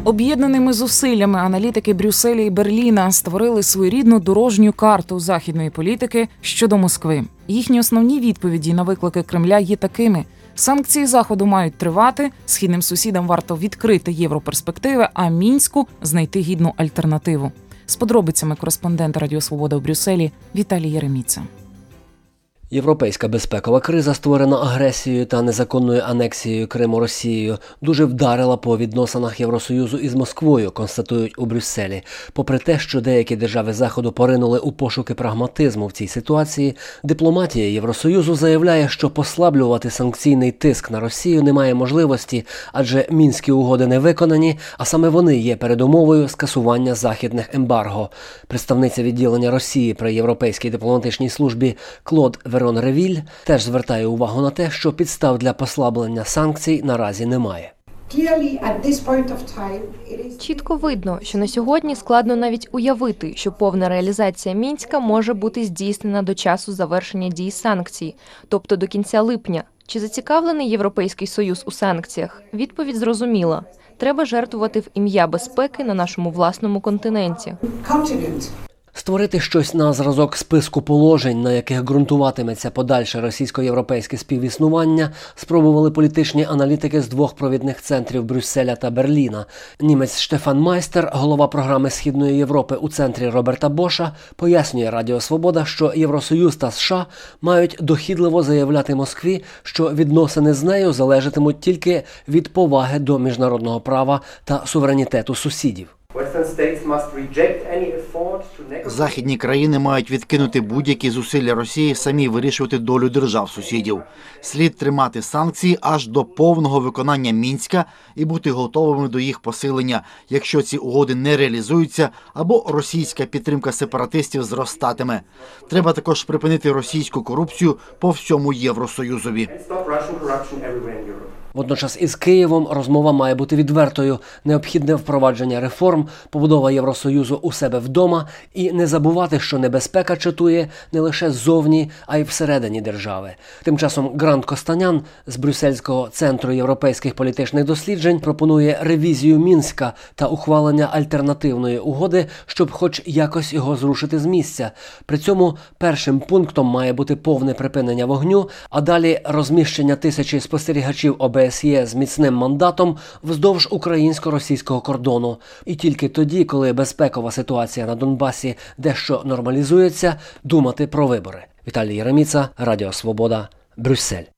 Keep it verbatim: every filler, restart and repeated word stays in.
Об'єднаними зусиллями аналітики Брюсселя і Берліна створили своєрідну дорожню карту західної політики щодо Москви. Їхні основні відповіді на виклики Кремля є такими: санкції Заходу мають тривати, східним сусідам варто відкрити європерспективи, а Мінську знайти гідну альтернативу. З подробицями кореспондент Радіо Свобода в Брюсселі Віталій Єреміца. Європейська безпекова криза, створена агресією та незаконною анексією Криму Росією, дуже вдарила по відносинах Євросоюзу із Москвою, констатують у Брюсселі. Попри те, що деякі держави Заходу поринули у пошуки прагматизму в цій ситуації, дипломатія Євросоюзу заявляє, що послаблювати санкційний тиск на Росію немає можливості, адже Мінські угоди не виконані, а саме вони є передумовою скасування західних ембарго. Представниця відділення Росії при Європейській дипломатичній службі Клод Верон Ревіль теж звертає увагу на те, що підстав для послаблення санкцій наразі немає. Чітко видно, що на сьогодні складно навіть уявити, що повна реалізація Мінська може бути здійснена до часу завершення дій санкцій, тобто до кінця липня. Чи зацікавлений Європейський Союз у санкціях? Відповідь зрозуміла. Треба жертвувати в ім'я безпеки на нашому власному континенті. Створити щось на зразок списку положень, на яких ґрунтуватиметься подальше російсько-європейське співіснування, спробували політичні аналітики з двох провідних центрів Брюсселя та Берліна. Німець Штефан Майстер, голова програми Східної Європи у центрі Роберта Боша, пояснює Радіо Свобода, що Євросоюз та США мають дохідливо заявляти Москві, що відносини з нею залежатимуть тільки від поваги до міжнародного права та суверенітету сусідів. Західні країни мають відкинути будь-які зусилля Росії самі вирішувати долю держав-сусідів. Слід тримати санкції аж до повного виконання Мінська і бути готовими до їх посилення, якщо ці угоди не реалізуються або російська підтримка сепаратистів зростатиме. Треба також припинити російську корупцію по всьому Євросоюзові. Водночас із Києвом розмова має бути відвертою. Необхідне впровадження реформ, побудова Євросоюзу у себе вдома і не забувати, що небезпека чатує не лише ззовні, а й всередині держави. Тим часом Грант Костанян з Брюссельського центру європейських політичних досліджень пропонує ревізію Мінська та ухвалення альтернативної угоди, щоб хоч якось його зрушити з місця. При цьому першим пунктом має бути повне припинення вогню, а далі розміщення тисячі спостерігачів О Б С Є з міцним мандатом вздовж українсько-російського кордону. І тільки тоді, коли безпекова ситуація на Донбасі дещо нормалізується, думати про вибори. Віталій Єреміца, Радіо Свобода, Брюссель.